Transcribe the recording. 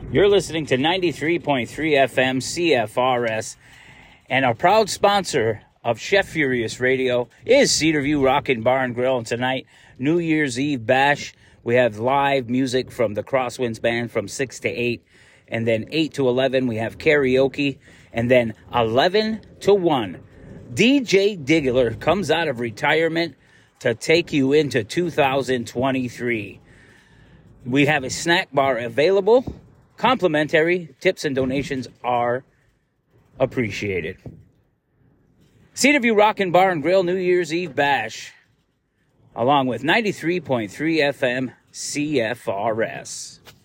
You're listening to 93.3 FM CFRS, and our proud sponsor of Chef Furious Radio is Cedarview Rockin' Bar and Grill. And tonight, New Year's Eve bash, we have live music from the Crosswinds Band from 6 to 8, and then 8 to 11, we have karaoke, and then 11 to 1, DJ Diggler comes out of retirement to take you into 2023. We have a snack bar available. Complimentary tips and donations are appreciated. Cedarview Rockin' Bar and Grill New Year's Eve Bash, along with 93.3 FM CFRS.